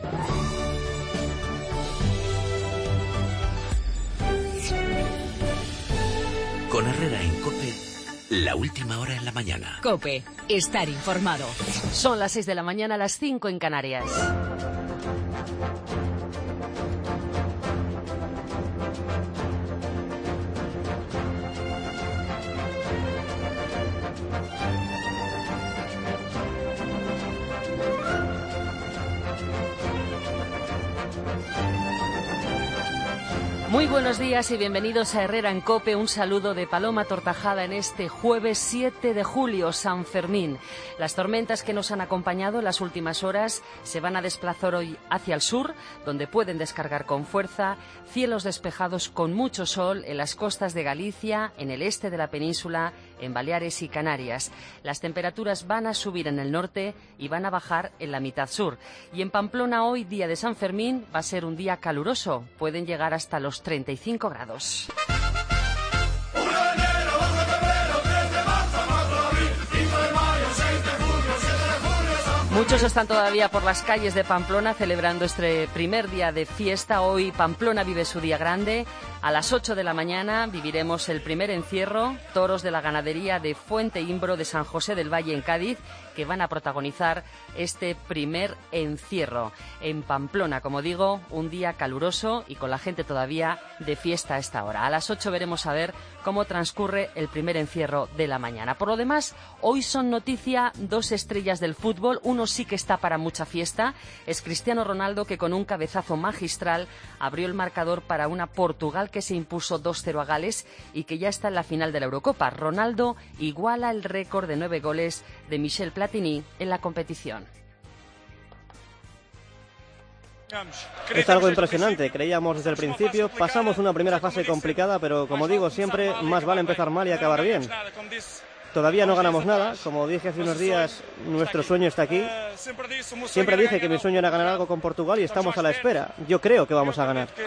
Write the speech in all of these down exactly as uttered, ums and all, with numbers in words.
Con Herrera en COPE, la última hora en la mañana. COPE, estar informado. Son las seis de la mañana, las cinco en Canarias. Muy buenos días y bienvenidos a Herrera en COPE. Un saludo de Paloma Tortajada en este jueves siete de julio, San Fermín. Las tormentas que nos han acompañado en las últimas horas se van a desplazar hoy hacia el sur, donde pueden descargar con fuerza. Cielos despejados con mucho sol en las costas de Galicia, en el este de la península, en Baleares y Canarias. Las temperaturas van a subir en el norte y van a bajar en la mitad sur. Y en Pamplona hoy, día de San Fermín, va a ser un día caluroso. Pueden llegar hasta los treinta y cinco grados. Muchos están todavía por las calles de Pamplona celebrando este primer día de fiesta. Hoy Pamplona vive su día grande. A las ocho de la mañana viviremos el primer encierro. Toros de la ganadería de Fuente Imbro de San José del Valle en Cádiz, que van a protagonizar este primer encierro. En Pamplona, como digo, un día caluroso y con la gente todavía de fiesta a esta hora. A las ocho veremos a ver cómo transcurre el primer encierro de la mañana. Por lo demás, hoy son noticia dos estrellas del fútbol. Uno sí que está para mucha fiesta. Es Cristiano Ronaldo, que con un cabezazo magistral abrió el marcador para una Portugal que se impuso dos cero a Gales y que ya está en la final de la Eurocopa. Ronaldo iguala el récord de nueve goles de Michel Platini en la competición. Es algo impresionante, creíamos desde el principio, pasamos una primera fase complicada, pero como digo siempre, más vale empezar mal y acabar bien. Todavía no ganamos nada, como dije hace unos días, nuestro sueño está aquí. Siempre dije que mi sueño era ganar algo con Portugal y estamos a la espera. Yo creo que vamos a ganar.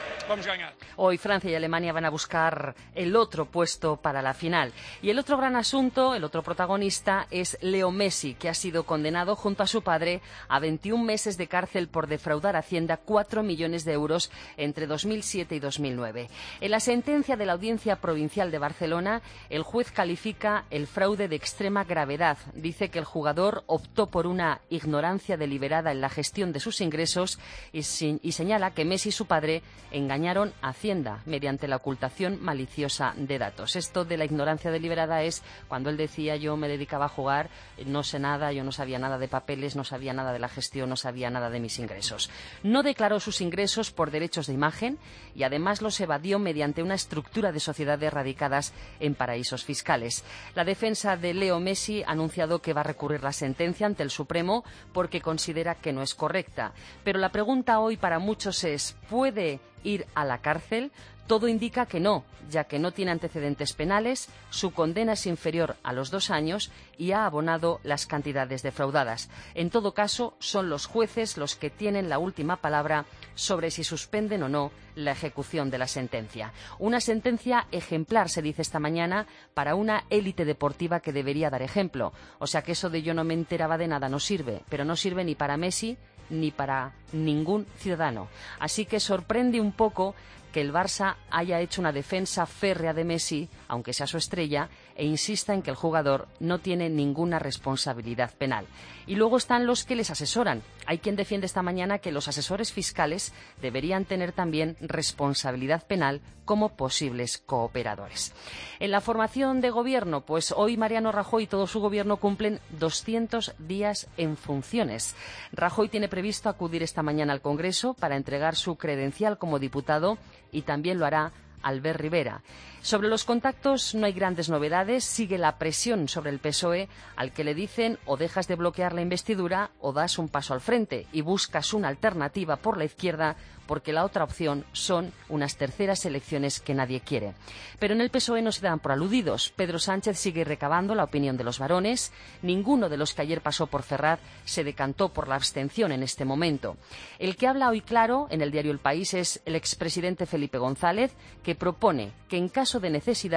Hoy Francia y Alemania van a buscar el otro puesto para la final. Y el otro gran asunto, el otro protagonista, es Leo Messi, que ha sido condenado junto a su padre a veintiún meses de cárcel por defraudar a Hacienda cuatro millones de euros entre dos mil siete y dos mil nueve. En la sentencia de la Audiencia Provincial de Barcelona, el juez califica el fraude de extrema gravedad. Dice que el jugador optó por una ignorancia deliberada en la gestión de sus ingresos y, sin, y señala que Messi y su padre engañaron a Hacienda mediante la ocultación maliciosa de datos. Esto de la ignorancia deliberada es cuando él decía: yo me dedicaba a jugar, no sé nada, yo no sabía nada de papeles, no sabía nada de la gestión, no sabía nada de mis ingresos. No declaró sus ingresos por derechos de imagen y además los evadió mediante una estructura de sociedades radicadas en paraísos fiscales. La defensa de Leo Messi ha anunciado que va a recurrir la sentencia ante el Supremo porque considera que no es correcta. Pero la pregunta hoy para muchos es: ¿puede ir a la cárcel? Todo indica que no, ya que no tiene antecedentes penales, su condena es inferior a los dos años y ha abonado las cantidades defraudadas. En todo caso, son los jueces los que tienen la última palabra sobre si suspenden o no la ejecución de la sentencia. Una sentencia ejemplar, se dice esta mañana, para una élite deportiva que debería dar ejemplo. O sea que eso de yo no me enteraba de nada no sirve, pero no sirve ni para Messi ni para ningún ciudadano. Así que sorprende un poco que el Barça haya hecho una defensa férrea de Messi, aunque sea su estrella, e insista en que el jugador no tiene ninguna responsabilidad penal. Y luego están los que les asesoran. Hay quien defiende esta mañana que los asesores fiscales deberían tener también responsabilidad penal como posibles cooperadores. En la formación de gobierno, pues hoy Mariano Rajoy y todo su gobierno cumplen doscientos días en funciones. Rajoy tiene previsto acudir esta mañana al Congreso para entregar su credencial como diputado y también lo hará Albert Rivera. Sobre los contactos no hay grandes novedades, sigue la presión sobre el P S O E, al que le dicen o dejas de bloquear la investidura o das un paso al frente y buscas una alternativa por la izquierda, porque la otra opción son unas terceras elecciones que nadie quiere. Pero en el P S O E no se dan por aludidos. Pedro Sánchez sigue recabando la opinión de los varones. Ninguno de los que ayer pasó por Ferraz se decantó por la abstención en este momento. El que habla hoy claro en el diario El País es el expresidente Felipe González, que propone que en caso de necesidad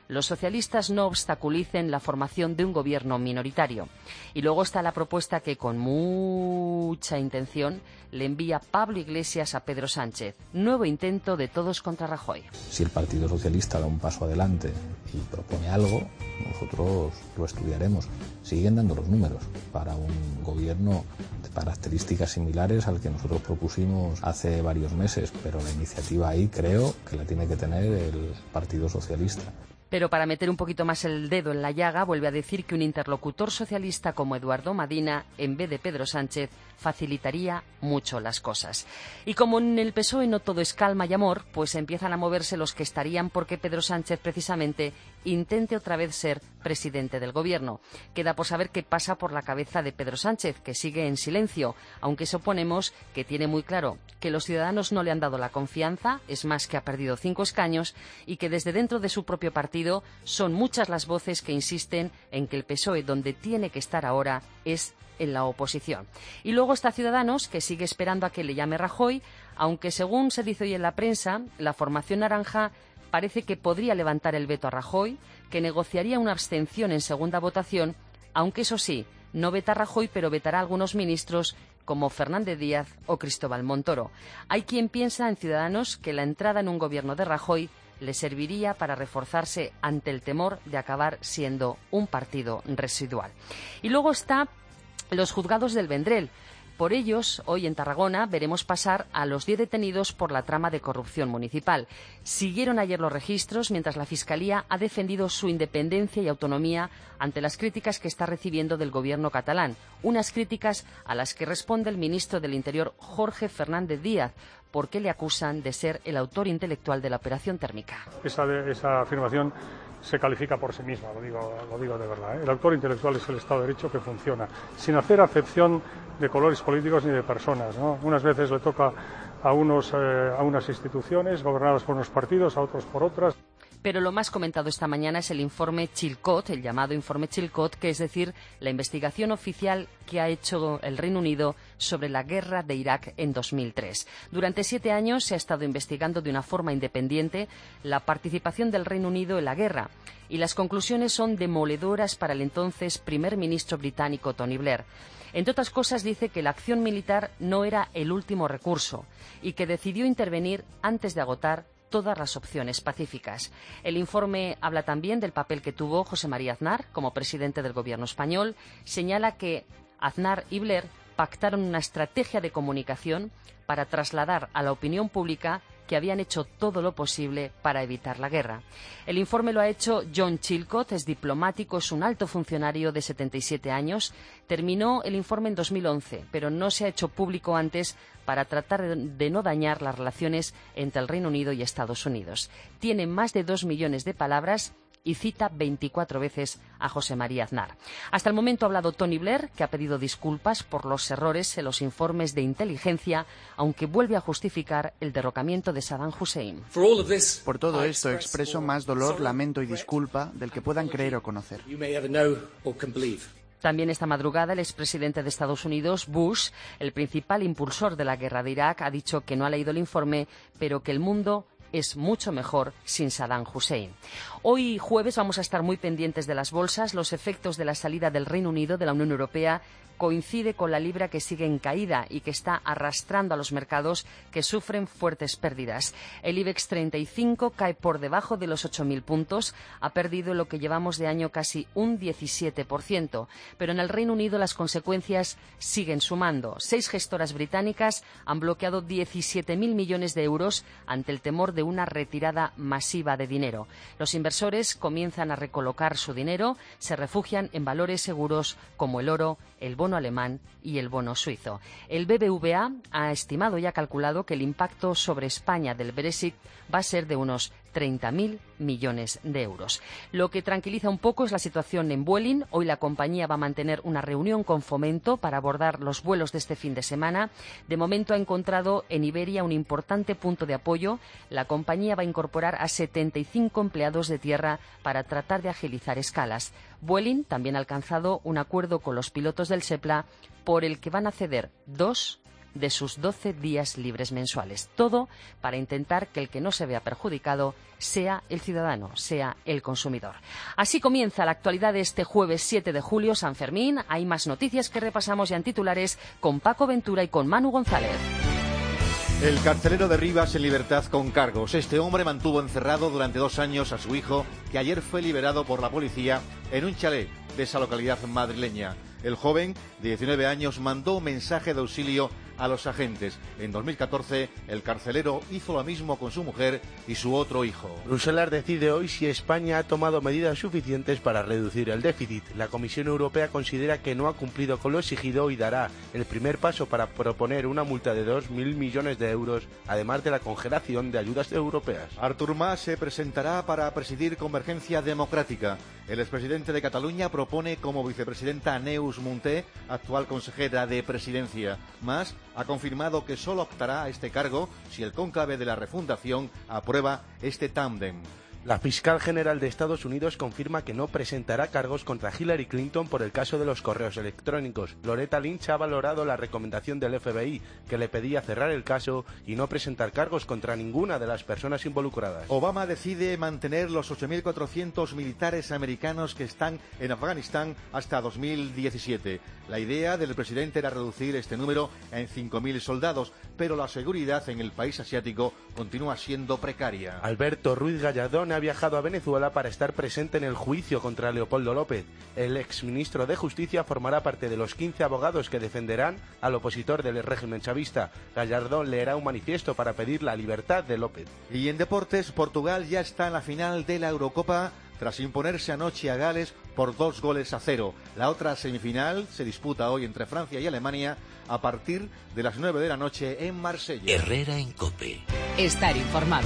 los socialistas no obstaculicen la formación de un gobierno minoritario. Y luego está la propuesta que con mucha intención le envía Pablo Iglesias a Pedro Sánchez. Nuevo intento de todos contra Rajoy. Si el Partido Socialista da un paso adelante y propone algo, nosotros lo estudiaremos. Siguen dando los números para un gobierno de características similares al que nosotros propusimos hace varios meses, pero la iniciativa ahí creo que la tiene que tener el Partido Socialista. Pero para meter un poquito más el dedo en la llaga, vuelve a decir que un interlocutor socialista como Eduardo Madina, en vez de Pedro Sánchez, facilitaría mucho las cosas. Y como en el P S O E no todo es calma y amor, pues empiezan a moverse los que estarían porque Pedro Sánchez precisamente intente otra vez ser presidente del gobierno. Queda por saber qué pasa por la cabeza de Pedro Sánchez, que sigue en silencio, aunque suponemos que tiene muy claro que los ciudadanos no le han dado la confianza, es más que ha perdido cinco escaños, y que desde dentro de su propio partido son muchas las voces que insisten en que el P S O E, donde tiene que estar ahora, es en la oposición. Y luego está Ciudadanos, que sigue esperando a que le llame Rajoy, aunque según se dice hoy en la prensa, la formación naranja parece que podría levantar el veto a Rajoy, que negociaría una abstención en segunda votación, aunque eso sí, no veta a Rajoy, pero vetará a algunos ministros como Fernández Díaz o Cristóbal Montoro. Hay quien piensa en Ciudadanos que la entrada en un gobierno de Rajoy le serviría para reforzarse ante el temor de acabar siendo un partido residual. Y luego está los juzgados del Vendrell. Por ellos, hoy en Tarragona veremos pasar a los diez detenidos por la trama de corrupción municipal. Siguieron ayer los registros mientras la Fiscalía ha defendido su independencia y autonomía ante las críticas que está recibiendo del gobierno catalán. Unas críticas a las que responde el ministro del Interior, Jorge Fernández Díaz, porque le acusan de ser el autor intelectual de la operación térmica. Esa, de, esa afirmación se califica por sí misma, lo digo, lo digo de verdad, ¿eh? El autor intelectual es el Estado de Derecho que funciona, sin hacer acepción de colores políticos ni de personas, ¿no? Unas veces le toca a, unos, eh, a unas instituciones gobernadas por unos partidos, a otros por otras. Pero lo más comentado esta mañana es el informe Chilcot, el llamado informe Chilcot, que es decir, la investigación oficial que ha hecho el Reino Unido sobre la guerra de Irak en dos mil tres. Durante siete años se ha estado investigando de una forma independiente la participación del Reino Unido en la guerra, y las conclusiones son demoledoras para el entonces primer ministro británico Tony Blair. Entre otras cosas, dice que la acción militar no era el último recurso y que decidió intervenir antes de agotar todas las opciones pacíficas. El informe habla también del papel que tuvo José María Aznar como presidente del gobierno español. Señala que Aznar y Blair pactaron una estrategia de comunicación para trasladar a la opinión pública que habían hecho todo lo posible para evitar la guerra. El informe lo ha hecho John Chilcot, es diplomático, es un alto funcionario de setenta y siete años. Terminó el informe en dos mil once, pero no se ha hecho público antes para tratar de no dañar las relaciones entre el Reino Unido y Estados Unidos. Tiene más de dos millones de palabras y cita veinticuatro veces a José María Aznar. Hasta el momento ha hablado Tony Blair, que ha pedido disculpas por los errores en los informes de inteligencia, aunque vuelve a justificar el derrocamiento de Saddam Hussein. Por todo esto expreso más dolor, lamento y disculpa del que puedan creer o conocer. También esta madrugada el expresidente de Estados Unidos, Bush, el principal impulsor de la guerra de Irak, ha dicho que no ha leído el informe, pero que el mundo es mucho mejor sin Saddam Hussein. Hoy jueves vamos a estar muy pendientes de las bolsas. Los efectos de la salida del Reino Unido de la Unión Europea coincide con la libra que sigue en caída y que está arrastrando a los mercados que sufren fuertes pérdidas. El IBEX treinta y cinco cae por debajo de los ocho mil puntos, ha perdido lo que llevamos de año casi un diecisiete por ciento, pero en el Reino Unido las consecuencias siguen sumando. Seis gestoras británicas han bloqueado diecisiete mil millones de euros ante el temor de una retirada masiva de dinero. Los inversores comienzan a recolocar su dinero, se refugian en valores seguros como el oro, el bono alemán y el bono suizo. El B B V A ha estimado y ha calculado que el impacto sobre España del Brexit va a ser de unos treinta mil millones de euros. Lo que tranquiliza un poco es la situación en Vueling. Hoy la compañía va a mantener una reunión con Fomento para abordar los vuelos de este fin de semana. De momento ha encontrado en Iberia un importante punto de apoyo. La compañía va a incorporar a setenta y cinco empleados de tierra para tratar de agilizar escalas. Vueling también ha alcanzado un acuerdo con los pilotos del SEPLA por el que van a ceder dos de sus doce días libres mensuales. Todo para intentar que el que no se vea perjudicado sea el ciudadano, sea el consumidor. Así comienza la actualidad de este jueves siete de julio, San Fermín. Hay más noticias que repasamos ya en titulares con Paco Ventura y con Manu González. El carcelero de Rivas en libertad con cargos. Este hombre mantuvo encerrado durante dos años a su hijo, que ayer fue liberado por la policía en un chalet de esa localidad madrileña. El joven, de diecinueve años, mandó un mensaje de auxilio a los agentes. En dos mil catorce, el carcelero hizo lo mismo con su mujer y su otro hijo. Bruselas decide hoy si España ha tomado medidas suficientes para reducir el déficit. La Comisión Europea considera que no ha cumplido con lo exigido y dará el primer paso para proponer una multa de dos mil millones de euros, además de la congelación de ayudas europeas. Artur Mas se presentará para presidir Convergencia Democrática. El expresidente de Cataluña propone como vicepresidenta a Neus Munté, actual consejera de Presidencia. Mas ha confirmado que solo optará a este cargo si el cónclave de la refundación aprueba este tándem. La fiscal general de Estados Unidos confirma que no presentará cargos contra Hillary Clinton por el caso de los correos electrónicos. Loretta Lynch ha valorado la recomendación del F B I, que le pedía cerrar el caso y no presentar cargos contra ninguna de las personas involucradas. Obama decide mantener los ocho mil cuatrocientos militares americanos que están en Afganistán hasta dos mil diecisiete. La idea del presidente era reducir este número en cinco mil soldados, pero la seguridad en el país asiático continúa siendo precaria. Alberto Ruiz Gallardón ha viajado a Venezuela para estar presente en el juicio contra Leopoldo López. El exministro de Justicia formará parte de los quince abogados que defenderán al opositor del régimen chavista. Gallardón leerá un manifiesto para pedir la libertad de López. Y en deportes, Portugal ya está en la final de la Eurocopa tras imponerse anoche a Gales por dos goles a cero. La otra semifinal se disputa hoy entre Francia y Alemania a partir de las nueve de la noche en Marsella. Herrera en COPE. Estar informado.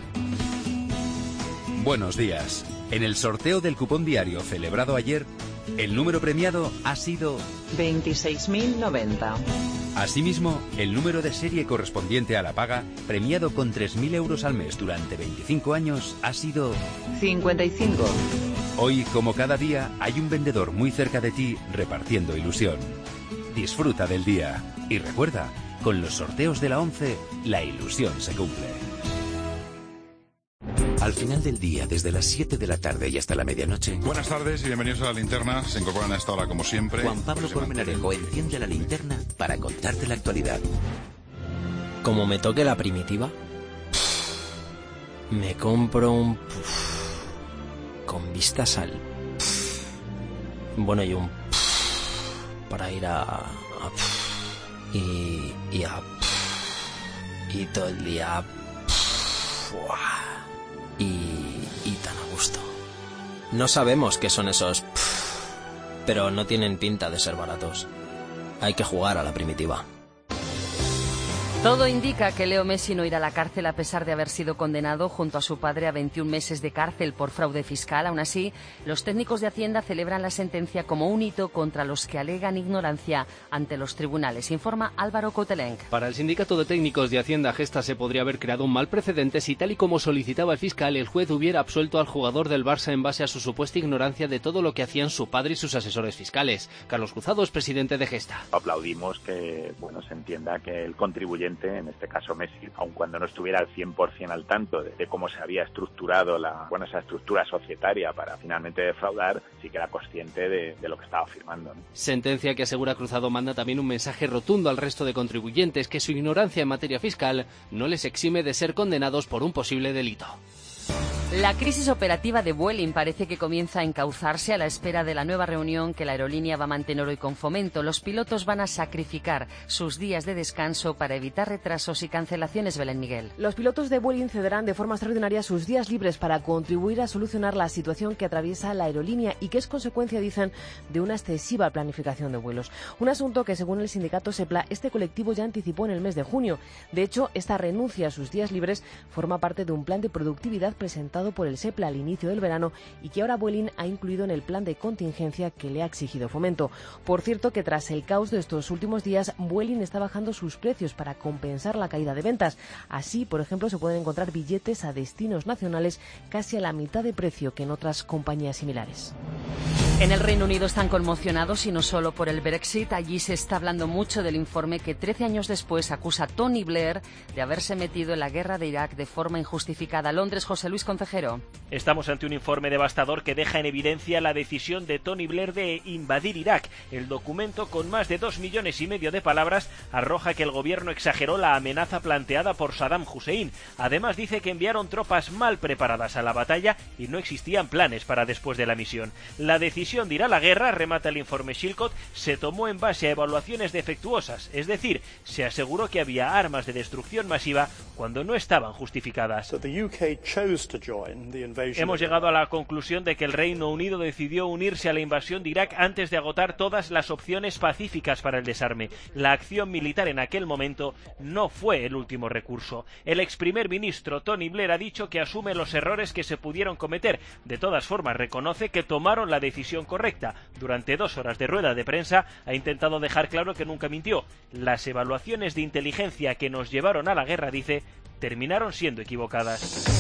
Buenos días. En el sorteo del cupón diario celebrado ayer, el número premiado ha sido veintiséis mil noventa. Asimismo, el número de serie correspondiente a la paga, premiado con tres mil euros al mes durante veinticinco años, ha sido cincuenta y cinco. Hoy, como cada día, hay un vendedor muy cerca de ti repartiendo ilusión. Disfruta del día y recuerda, con los sorteos de la ONCE, la ilusión se cumple. Al final del día, desde las siete de la tarde y hasta la medianoche. Buenas tardes y bienvenidos a La Linterna. Se incorporan a esta hora, como siempre. Juan Pablo Colmenarejo enciende la linterna para contarte la actualidad. Como me toque la primitiva, me compro un con vistas al bueno y un para ir a, a y, y a y todo el día y, y tan a gusto. No sabemos qué son esos pff, pero no tienen pinta de ser baratos. Hay que jugar a la primitiva. Todo indica que Leo Messi no irá a la cárcel a pesar de haber sido condenado junto a su padre a veintiún meses de cárcel por fraude fiscal. Aún así, los técnicos de Hacienda celebran la sentencia como un hito contra los que alegan ignorancia ante los tribunales, informa Álvaro Cotelenc. Para el sindicato de técnicos de Hacienda Gesta se podría haber creado un mal precedente si, tal y como solicitaba el fiscal, el juez hubiera absuelto al jugador del Barça en base a su supuesta ignorancia de todo lo que hacían su padre y sus asesores fiscales. Carlos Cruzado es presidente de Gesta. Aplaudimos que bueno se entienda que el contribuyente, en este caso Messi, aun cuando no estuviera al cien por ciento al tanto de, de cómo se había estructurado la, bueno, esa estructura societaria para finalmente defraudar, sí que era consciente de, de lo que estaba firmando, ¿no? Sentencia que, asegura Cruzado, manda también un mensaje rotundo al resto de contribuyentes que su ignorancia en materia fiscal no les exime de ser condenados por un posible delito. La crisis operativa de Vueling parece que comienza a encauzarse a la espera de la nueva reunión que la aerolínea va a mantener hoy con Fomento. Los pilotos van a sacrificar sus días de descanso para evitar retrasos y cancelaciones, Belén Miguel. Los pilotos de Vueling cederán de forma extraordinaria sus días libres para contribuir a solucionar la situación que atraviesa la aerolínea y que es consecuencia, dicen, de una excesiva planificación de vuelos. Un asunto que, según el sindicato SEPLA, este colectivo ya anticipó en el mes de junio. De hecho, esta renuncia a sus días libres forma parte de un plan de productividad presentado por el SEPLA al inicio del verano y que ahora Vueling ha incluido en el plan de contingencia que le ha exigido Fomento. Por cierto, que tras el caos de estos últimos días, Vueling está bajando sus precios para compensar la caída de ventas. Así, por ejemplo, se pueden encontrar billetes a destinos nacionales casi a la mitad de precio que en otras compañías similares. En el Reino Unido están conmocionados y no solo por el Brexit. Allí se está hablando mucho del informe que trece años después acusa a Tony Blair de haberse metido en la guerra de Irak de forma injustificada. Londres, José Luis Concejero. Estamos ante un informe devastador que deja en evidencia la decisión de Tony Blair de invadir Irak. El documento, con más de dos millones y medio de palabras, arroja que el gobierno exageró la amenaza planteada por Saddam Hussein. Además, dice que enviaron tropas mal preparadas a la batalla y no existían planes para después de la misión. La decisión de ir a la guerra, remata el informe Shilcott, se tomó en base a evaluaciones defectuosas, es decir, se aseguró que había armas de destrucción masiva cuando no estaban justificadas. Hemos llegado a la conclusión de que el Reino Unido decidió unirse a la invasión de Irak antes de agotar todas las opciones pacíficas para el desarme. La acción militar en aquel momento no fue el último recurso. El ex primer ministro Tony Blair ha dicho que asume los errores que se pudieron cometer. De todas formas, reconoce que tomaron la decisión correcta. Durante dos horas de rueda de prensa ha intentado dejar claro que nunca mintió. Las evaluaciones de inteligencia que nos llevaron a la guerra, dice, terminaron siendo equivocadas.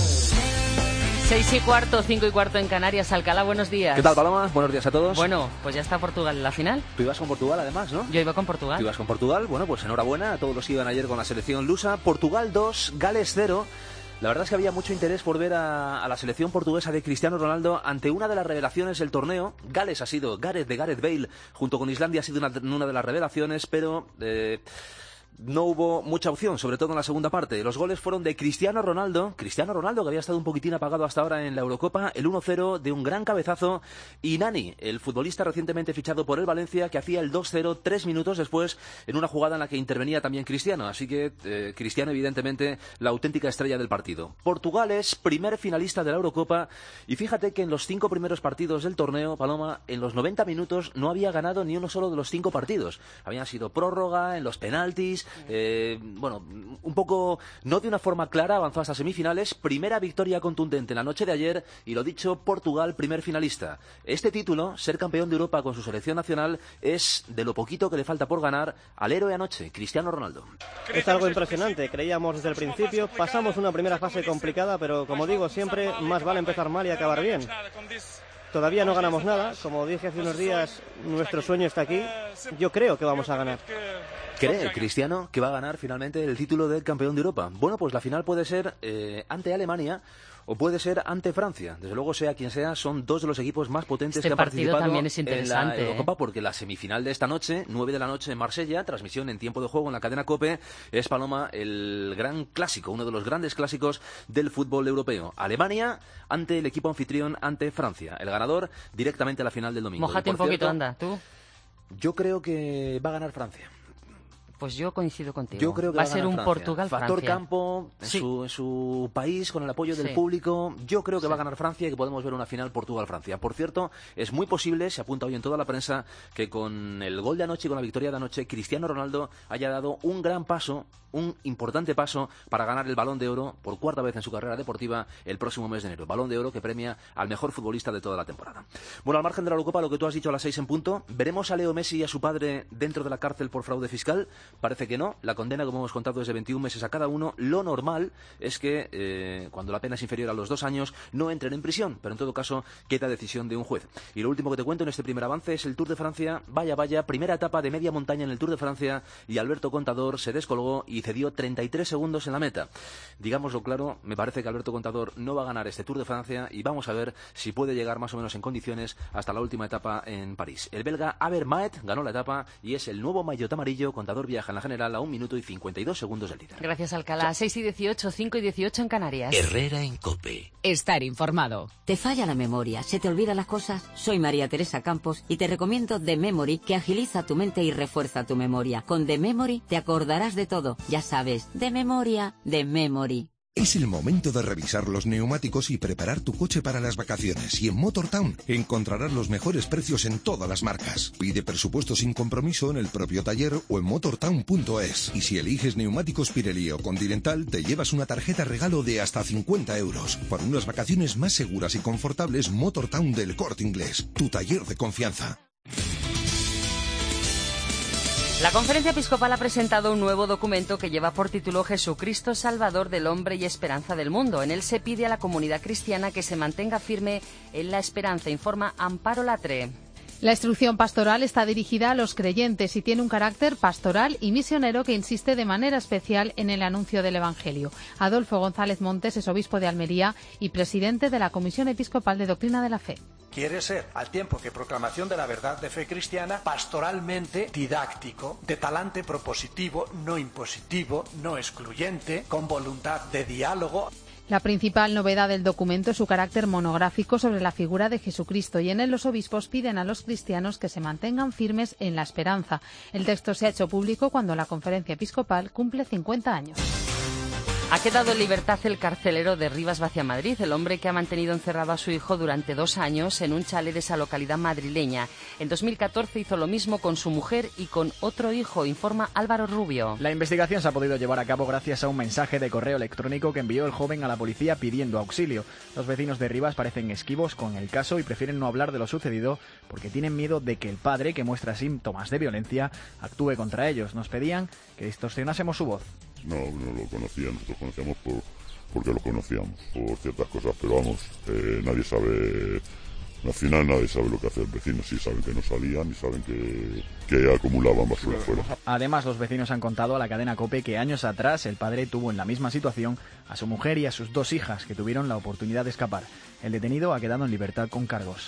Seis y cuarto, cinco y cuarto en Canarias. Alcalá, buenos días. ¿Qué tal, Paloma? Buenos días a todos. Bueno, pues ya está Portugal en la final. Tú ibas con Portugal, además, ¿no? Yo iba con Portugal. Tú ibas con Portugal. Bueno, pues enhorabuena a todos los que iban ayer con la selección lusa. Portugal dos, Gales cero. La verdad es que había mucho interés por ver a, a la selección portuguesa de Cristiano Ronaldo ante una de las revelaciones del torneo. Gales ha sido, Gareth de Gareth Bale, junto con Islandia ha sido una, una de las revelaciones, pero... Eh, no hubo mucha opción, sobre todo en la segunda parte. Los goles fueron de Cristiano Ronaldo, Cristiano Ronaldo que había estado un poquitín apagado hasta ahora en la Eurocopa, el uno cero de un gran cabezazo, y Nani, el futbolista recientemente fichado por el Valencia, que hacía el dos cero tres minutos después en una jugada en la que intervenía también Cristiano. Así que eh, Cristiano, evidentemente, la auténtica estrella del partido. Portugal es primer finalista de la Eurocopa, y fíjate que en los cinco primeros partidos del torneo, Paloma, en los noventa minutos no había ganado ni uno solo de los cinco partidos. Habían sido prórroga, en los penaltis. Eh, bueno, un poco, no de una forma clara, avanzó hasta semifinales. Primera victoria contundente en la noche de ayer, y lo dicho, Portugal primer finalista. Este título, ser campeón de Europa con su selección nacional, es de lo poquito que le falta por ganar al héroe anoche, Cristiano Ronaldo. Es algo impresionante, creíamos desde el principio. Pasamos una primera fase complicada, pero como digo siempre, más vale empezar mal y acabar bien. Todavía no ganamos nada, como dije hace unos días, nuestro sueño está aquí. Yo creo que vamos a ganar. ¿Cree Cristiano que va a ganar finalmente el título de campeón de Europa? Bueno, pues la final puede ser eh, ante Alemania o puede ser ante Francia. Desde luego, sea quien sea, son dos de los equipos más potentes este que han partido participado también es interesante, en la Eurocopa, ¿eh? Porque la semifinal de esta noche, nueve de la noche en Marsella, transmisión en tiempo de juego en la cadena COPE, es, Paloma, el gran clásico, uno de los grandes clásicos del fútbol europeo. Alemania ante el equipo anfitrión, ante Francia. El ganador directamente a la final del domingo. Mójate un poquito, anda, tú. Yo creo que va a ganar Francia. Pues yo coincido contigo. Yo creo que va, va a ser un Portugal-Francia. Factor campo, en, sí. su, en su país, con el apoyo del sí. público. Yo creo que sí. va a ganar Francia y que podemos ver una final Portugal-Francia. Por cierto, es muy posible, se apunta hoy en toda la prensa, que con el gol de anoche y con la victoria de anoche, Cristiano Ronaldo haya dado un gran paso, un importante paso para ganar el Balón de Oro por cuarta vez en su carrera deportiva el próximo mes de enero. Balón de Oro que premia al mejor futbolista de toda la temporada. Bueno, al margen de la Eurocopa, lo que tú has dicho a las seis en punto, ¿veremos a Leo Messi y a su padre dentro de la cárcel por fraude fiscal? Parece que no. La condena, como hemos contado, es de veintiún meses a cada uno. Lo normal es que, eh, cuando la pena es inferior a los dos años, no entren en prisión, pero en todo caso queda decisión de un juez. Y lo último que te cuento en este primer avance es el Tour de Francia. Vaya, vaya, primera etapa de media montaña en el Tour de Francia, y Alberto Contador se descolgó y cedió treinta y tres segundos en la meta. Digámoslo claro, me parece que Alberto Contador no va a ganar este Tour de Francia, y vamos a ver si puede llegar más o menos en condiciones hasta la última etapa en París. El belga Aber Maet ganó la etapa y es el nuevo maillot amarillo. Contador viaja en la general a un minuto y cincuenta y dos segundos del líder. Gracias, Alcalá. seis y dieciocho, cinco y dieciocho en Canarias. Herrera en COPE. Estar informado. ¿Te falla la memoria? ¿Se te olvidan las cosas? Soy María Teresa Campos y te recomiendo The Memory, que agiliza tu mente y refuerza tu memoria. Con The Memory te acordarás de todo. Ya sabes, de memoria, The Memory. Es el momento de revisar los neumáticos y preparar tu coche para las vacaciones. Y en Motortown encontrarás los mejores precios en todas las marcas. Pide presupuesto sin compromiso en el propio taller o en motortown punto es. Y si eliges neumáticos Pirelli o Continental, te llevas una tarjeta regalo de hasta cincuenta euros. Para unas vacaciones más seguras y confortables, Motortown del Corte Inglés. Tu taller de confianza. La Conferencia Episcopal ha presentado un nuevo documento que lleva por título Jesucristo, Salvador del hombre y esperanza del mundo. En él se pide a la comunidad cristiana que se mantenga firme en la esperanza, informa Amparo Latre. La instrucción pastoral está dirigida a los creyentes y tiene un carácter pastoral y misionero que insiste de manera especial en el anuncio del Evangelio. Adolfo González Montes es obispo de Almería y presidente de la Comisión Episcopal de Doctrina de la Fe. Quiere ser, al tiempo que proclamación de la verdad de fe cristiana, pastoralmente didáctico, de talante propositivo, no impositivo, no excluyente, con voluntad de diálogo. La principal novedad del documento es su carácter monográfico sobre la figura de Jesucristo y en él los obispos piden a los cristianos que se mantengan firmes en la esperanza. El texto se ha hecho público cuando la Conferencia Episcopal cumple cincuenta años. Ha quedado en libertad el carcelero de Rivas Vacia Madrid, el hombre que ha mantenido encerrado a su hijo durante dos años en un chalet de esa localidad madrileña. En dos mil catorce hizo lo mismo con su mujer y con otro hijo, informa Álvaro Rubio. La investigación se ha podido llevar a cabo gracias a un mensaje de correo electrónico que envió el joven a la policía pidiendo auxilio. Los vecinos de Rivas parecen esquivos con el caso y prefieren no hablar de lo sucedido porque tienen miedo de que el padre, que muestra síntomas de violencia, actúe contra ellos. Nos pedían que distorsionásemos su voz. No, no lo conocía, nosotros conocíamos por, porque lo conocíamos, por ciertas cosas, pero vamos, eh, nadie sabe, al final nadie sabe lo que hace el vecino, sí saben que no salían y saben que, que acumulaban basura fuera. Además, los vecinos han contado a la cadena COPE que años atrás el padre tuvo en la misma situación a su mujer y a sus dos hijas que tuvieron la oportunidad de escapar. El detenido ha quedado en libertad con cargos.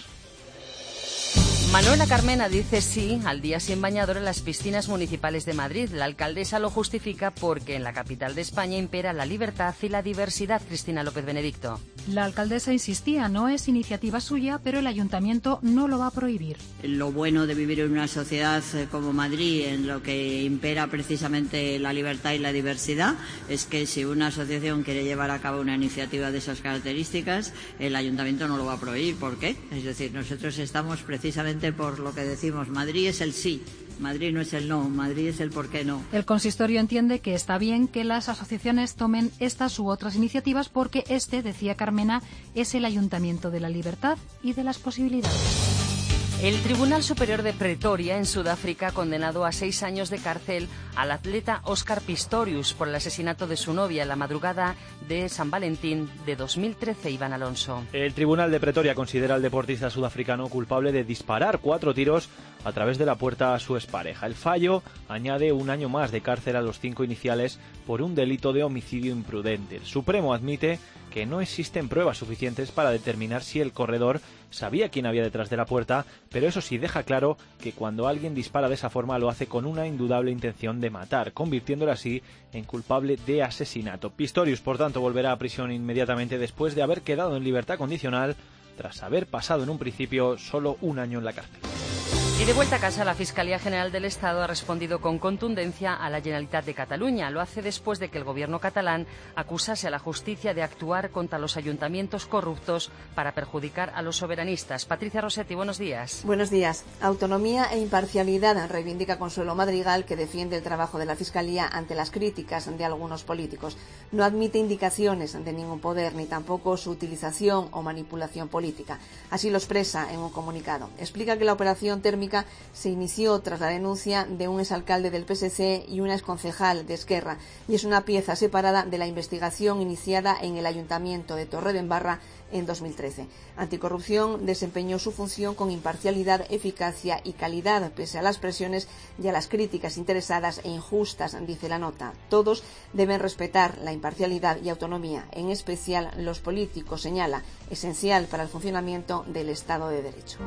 Manuela Carmena dice sí al día sin bañador en las piscinas municipales de Madrid. La alcaldesa lo justifica porque en la capital de España impera la libertad y la diversidad. Cristina López Benedicto. La alcaldesa insistía, no es iniciativa suya, pero el ayuntamiento no lo va a prohibir. Lo bueno de vivir en una sociedad como Madrid, en lo que impera precisamente la libertad y la diversidad, es que si una asociación quiere llevar a cabo una iniciativa de esas características, el ayuntamiento no lo va a prohibir. ¿Por qué? Es decir, nosotros estamos precisamente por lo que decimos, Madrid es el sí, Madrid no es el no, Madrid es el por qué no. El consistorio entiende que está bien que las asociaciones tomen estas u otras iniciativas porque este, decía Carmena, es el ayuntamiento de la libertad y de las posibilidades. El Tribunal Superior de Pretoria, en Sudáfrica, ha condenado a seis años de cárcel al atleta Óscar Pistorius por el asesinato de su novia en la madrugada de San Valentín de dos mil trece. Iván Alonso. El Tribunal de Pretoria considera al deportista sudafricano culpable de disparar cuatro tiros a través de la puerta a su expareja. El fallo añade un año más de cárcel a los cinco iniciales por un delito de homicidio imprudente. El Supremo admite que no existen pruebas suficientes para determinar si el corredor sabía quién había detrás de la puerta, pero eso sí deja claro que cuando alguien dispara de esa forma lo hace con una indudable intención de matar, convirtiéndolo así en culpable de asesinato. Pistorius, por tanto, volverá a prisión inmediatamente después de haber quedado en libertad condicional tras haber pasado en un principio solo un año en la cárcel. Y de vuelta a casa, la Fiscalía General del Estado ha respondido con contundencia a la Generalitat de Cataluña. Lo hace después de que el gobierno catalán acusase a la justicia de actuar contra los ayuntamientos corruptos para perjudicar a los soberanistas. Patricia Rossetti, buenos días. Buenos días. Autonomía e imparcialidad, reivindica Consuelo Madrigal, que defiende el trabajo de la Fiscalía ante las críticas de algunos políticos. No admite indicaciones de ningún poder, ni tampoco su utilización o manipulación política. Así lo expresa en un comunicado. Explica que la operación térmica se inició tras la denuncia de un exalcalde del P S C y una exconcejal de Esquerra y es una pieza separada de la investigación iniciada en el Ayuntamiento de Torredembarra en dos mil trece. Anticorrupción desempeñó su función con imparcialidad, eficacia y calidad, pese a las presiones y a las críticas interesadas e injustas, dice la nota. Todos deben respetar la imparcialidad y autonomía, en especial los políticos, señala, esencial para el funcionamiento del Estado de Derecho.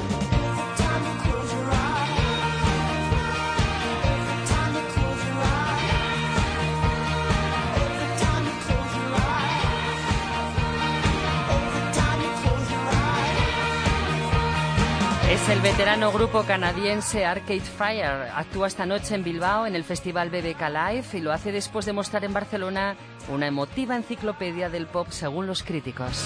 Es el veterano grupo canadiense Arcade Fire. Actúa esta noche en Bilbao en el festival B B K Live y lo hace después de mostrar en Barcelona una emotiva enciclopedia del pop según los críticos.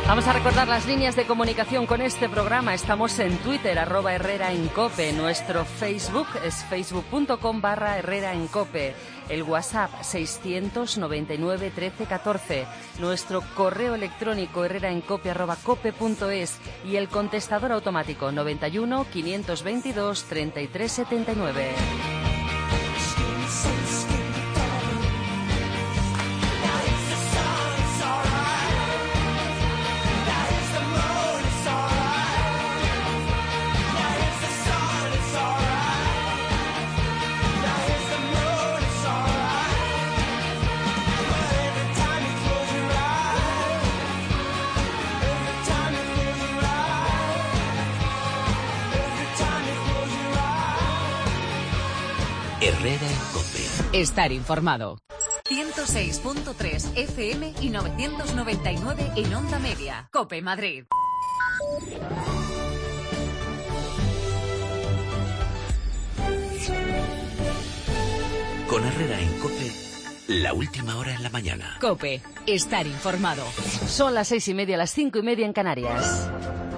Vamos a recordar las líneas de comunicación con este programa. Estamos en Twitter, arroba Herrera en Cope. Nuestro Facebook es facebook.com barra Herrera en Cope. El WhatsApp seiscientos noventa y nueve trece catorce. Nuestro correo electrónico herreraencope arroba cope punto es. Y el contestador automático noventa y uno quinientos veintidós treinta y tres setenta y nueve. Herrera en Cope. Estar informado. ciento seis punto tres F M y novecientos noventa y nueve en Onda Media. Cope Madrid. Con Herrera en Cope, la última hora en la mañana. Cope, estar informado. Son las seis y media, las cinco y media en Canarias.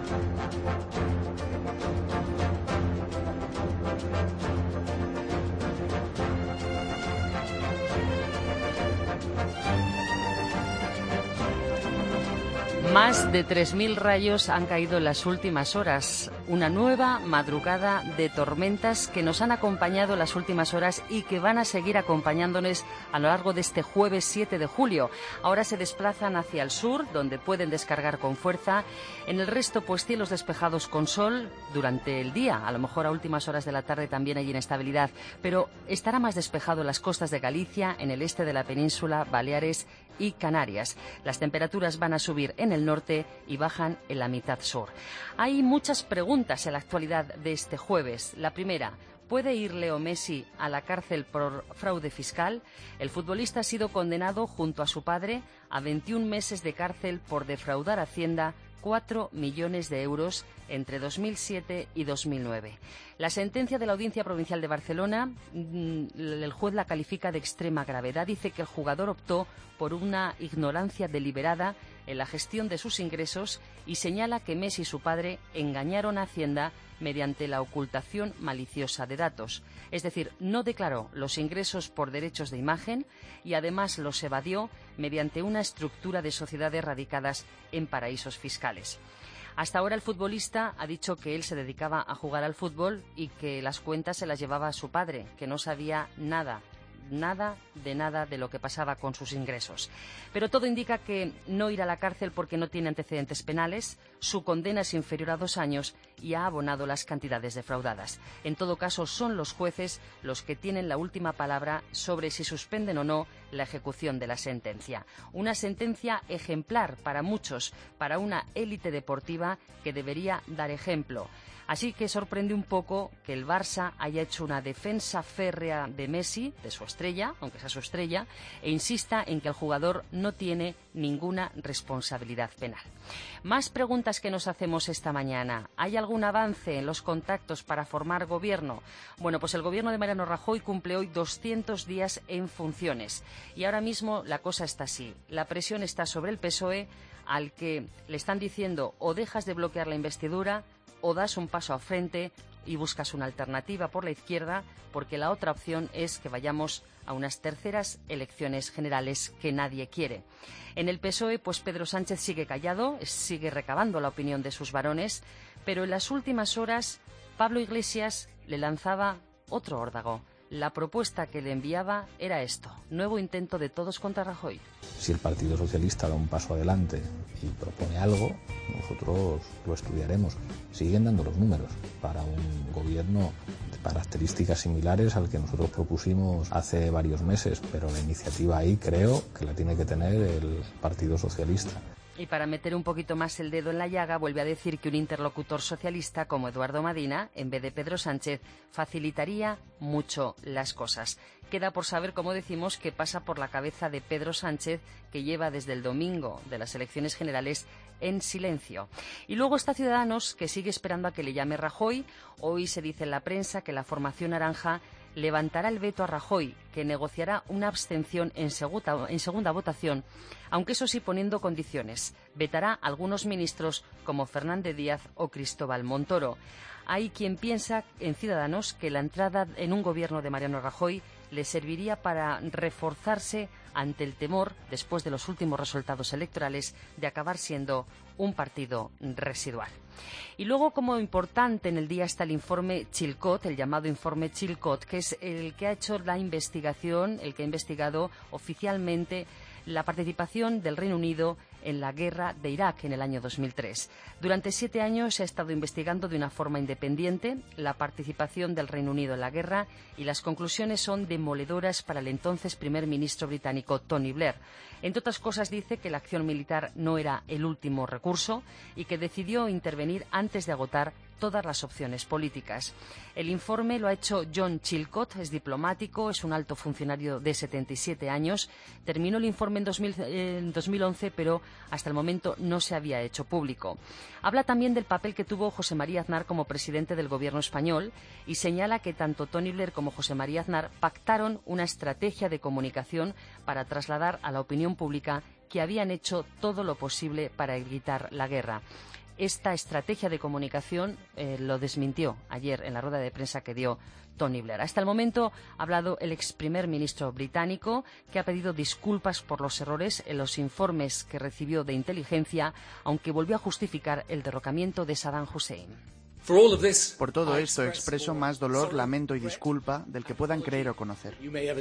Más de tres mil rayos han caído en las últimas horas. Una nueva madrugada de tormentas que nos han acompañado en las últimas horas y que van a seguir acompañándonos a lo largo de este jueves siete de julio. Ahora se desplazan hacia el sur, donde pueden descargar con fuerza. En el resto, pues cielos despejados con sol durante el día. A lo mejor a últimas horas de la tarde también hay inestabilidad, pero estará más despejado en las costas de Galicia, en el este de la península, Baleares y Canarias. Las temperaturas van a subir en el norte y bajan en la mitad sur. Hay muchas preguntas en la actualidad de este jueves. La primera, ¿puede ir Leo Messi a la cárcel por fraude fiscal? El futbolista ha sido condenado junto a su padre a veintiún meses de cárcel por defraudar a Hacienda cuatro millones de euros entre dos mil siete y dos mil nueve. La sentencia de la Audiencia Provincial de Barcelona, el juez la califica de extrema gravedad. Dice que el jugador optó por una ignorancia deliberada en la gestión de sus ingresos y señala que Messi y su padre engañaron a Hacienda mediante la ocultación maliciosa de datos. Es decir, no declaró los ingresos por derechos de imagen y además los evadió mediante una estructura de sociedades radicadas en paraísos fiscales. Hasta ahora el futbolista ha dicho que él se dedicaba a jugar al fútbol y que las cuentas se las llevaba a su padre, que no sabía nada. Nada de nada de lo que pasaba con sus ingresos. Pero todo indica que no irá a la cárcel porque no tiene antecedentes penales, su condena es inferior a dos años y ha abonado las cantidades defraudadas. En todo caso, son los jueces los que tienen la última palabra sobre si suspenden o no la ejecución de la sentencia. Una sentencia ejemplar para muchos, para una élite deportiva que debería dar ejemplo. Así que sorprende un poco que el Barça haya hecho una defensa férrea de Messi, de su estrella, aunque sea su estrella, e insista en que el jugador no tiene ninguna responsabilidad penal. Más preguntas que nos hacemos esta mañana. ¿Hay algún avance en los contactos para formar gobierno? Bueno, pues el gobierno de Mariano Rajoy cumple hoy doscientos días en funciones. Y ahora mismo la cosa está así. La presión está sobre el P S O E, al que le están diciendo o dejas de bloquear la investidura o das un paso al frente y buscas una alternativa por la izquierda, porque la otra opción es que vayamos a unas terceras elecciones generales que nadie quiere. En el P S O E, pues Pedro Sánchez sigue callado, sigue recabando la opinión de sus varones, pero en las últimas horas Pablo Iglesias le lanzaba otro órdago. La propuesta que le enviaba era esto: nuevo intento de todos contra Rajoy. Si el Partido Socialista da un paso adelante y propone algo, nosotros lo estudiaremos. Siguen dando los números para un gobierno de características similares al que nosotros propusimos hace varios meses, pero la iniciativa ahí creo que la tiene que tener el Partido Socialista. Y para meter un poquito más el dedo en la llaga, vuelve a decir que un interlocutor socialista como Eduardo Madina, en vez de Pedro Sánchez, facilitaría mucho las cosas. Queda por saber, como decimos, qué pasa por la cabeza de Pedro Sánchez, que lleva desde el domingo de las elecciones generales en silencio. Y luego está Ciudadanos, que sigue esperando a que le llame Rajoy. Hoy se dice en la prensa que la formación naranja levantará el veto a Rajoy, que negociará una abstención en segunda, en segunda votación, aunque eso sí poniendo condiciones. Vetará a algunos ministros como Fernández Díaz o Cristóbal Montoro. Hay quien piensa en Ciudadanos que la entrada en un gobierno de Mariano Rajoy le serviría para reforzarse ante el temor, después de los últimos resultados electorales, de acabar siendo un partido residual. Y luego, como importante en el día, está el informe Chilcot, el llamado informe Chilcot, que es el que ha hecho la investigación, el que ha investigado oficialmente la participación del Reino Unido en la guerra de Irak en el año dos mil tres. Durante siete años se ha estado investigando de una forma independiente la participación del Reino Unido en la guerra y las conclusiones son demoledoras para el entonces primer ministro británico Tony Blair. Entre otras cosas, dice que la acción militar no era el último recurso y que decidió intervenir antes de agotar todas las opciones políticas. El informe lo ha hecho John Chilcot, es diplomático, es un alto funcionario de setenta y siete años. Terminó el informe en, dos mil, eh, en dos mil once, pero hasta el momento no se había hecho público. Habla también del papel que tuvo José María Aznar como presidente del gobierno español y señala que tanto Tony Blair como José María Aznar pactaron una estrategia de comunicación para trasladar a la opinión pública que habían hecho todo lo posible para evitar la guerra. Esta estrategia de comunicación eh, lo desmintió ayer en la rueda de prensa que dio Tony Blair. Hasta el momento ha hablado el ex primer ministro británico, que ha pedido disculpas por los errores en los informes que recibió de inteligencia, aunque volvió a justificar el derrocamiento de Saddam Hussein. Por todo esto expreso más dolor, lamento y disculpa del que puedan creer o conocer.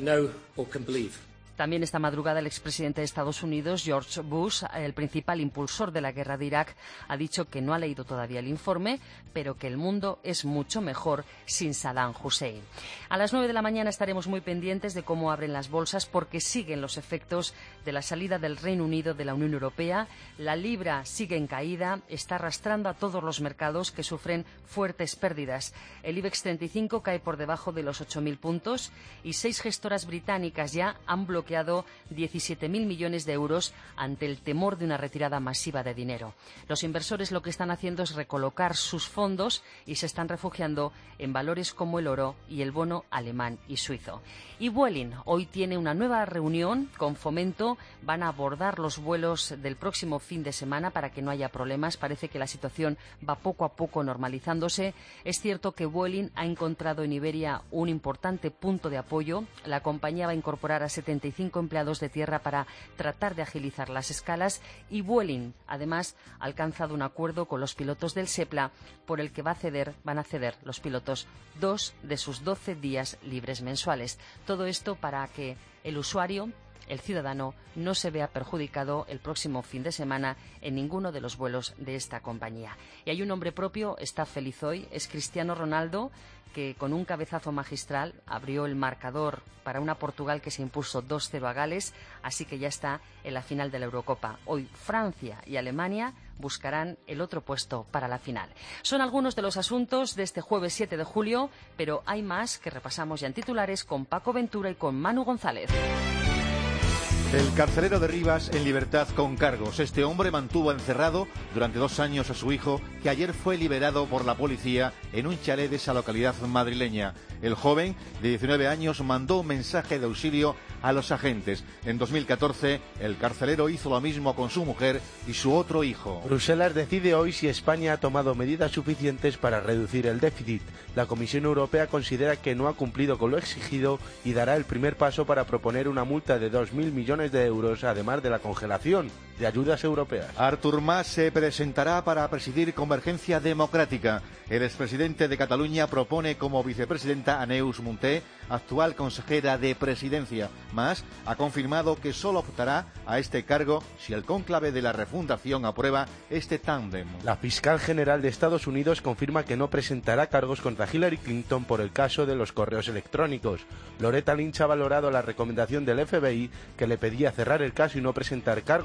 También esta madrugada el expresidente de Estados Unidos, George Bush, el principal impulsor de la guerra de Irak, ha dicho que no ha leído todavía el informe, pero que el mundo es mucho mejor sin Saddam Hussein. A las nueve de la mañana estaremos muy pendientes de cómo abren las bolsas, porque siguen los efectos de la salida del Reino Unido de la Unión Europea. La libra sigue en caída, está arrastrando a todos los mercados que sufren fuertes pérdidas. El IBEX treinta y cinco cae por debajo de los ocho mil puntos y seis gestoras británicas ya han bloqueado diecisiete mil millones de euros ante el temor de una retirada masiva de dinero. Los inversores lo que están haciendo es recolocar sus fondos y se están refugiando en valores como el oro y el bono alemán y suizo. Y Vueling hoy tiene una nueva reunión con Fomento. Van a abordar los vuelos del próximo fin de semana para que no haya problemas. Parece que la situación va poco a poco normalizándose. Es cierto que Vueling ha encontrado en Iberia un importante punto de apoyo. La compañía va a incorporar a setenta y cinco empleados de tierra para tratar de agilizar las escalas, y Vueling además ha alcanzado un acuerdo con los pilotos del SEPLA por el que va a ceder, van a ceder los pilotos dos de sus doce días libres mensuales. Todo esto para que el usuario, el ciudadano, no se vea perjudicado el próximo fin de semana en ninguno de los vuelos de esta compañía. Y hay un nombre propio, está feliz hoy, es Cristiano Ronaldo, que con un cabezazo magistral abrió el marcador para una Portugal que se impuso dos cero a Gales, así que ya está en la final de la Eurocopa. Hoy Francia y Alemania buscarán el otro puesto para la final. Son algunos de los asuntos de este jueves siete de julio, pero hay más que repasamos ya en titulares con Paco Ventura y con Manu González. El carcelero de Rivas en libertad con cargos. Este hombre mantuvo encerrado durante dos años a su hijo, que ayer fue liberado por la policía en un chalet de esa localidad madrileña. El joven, de diecinueve años, mandó un mensaje de auxilio a los agentes. En dos mil catorce, el carcelero hizo lo mismo con su mujer y su otro hijo. Bruselas decide hoy si España ha tomado medidas suficientes para reducir el déficit. La Comisión Europea considera que no ha cumplido con lo exigido y dará el primer paso para proponer una multa de dos mil millones de euros, además de la congelación de ayudas europeas. Artur Mas se presentará para presidir Convergencia Democrática. El expresidente de Cataluña propone como vicepresidenta a Neus Munté, actual consejera de Presidencia. Mas ha confirmado que solo optará a este cargo si el cónclave de la refundación aprueba este tándem. La fiscal general de Estados Unidos confirma que no presentará cargos contra Hillary Clinton por el caso de los correos electrónicos. Loretta Lynch ha valorado la recomendación del F B I, que le pedía cerrar el caso y no presentar cargos contra